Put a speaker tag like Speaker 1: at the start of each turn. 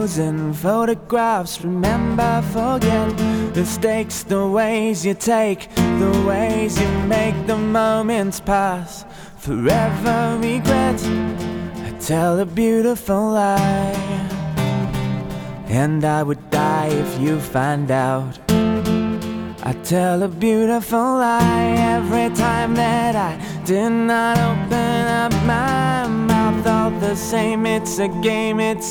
Speaker 1: photos and photographs. Remember, forget mistakes, the ways you take, the ways you make the moments pass. Forever regret, I tell a beautiful lie, and I would die if you find out. I tell a beautiful lie every time that I did not open up my mouth. All the same, it's a game, it's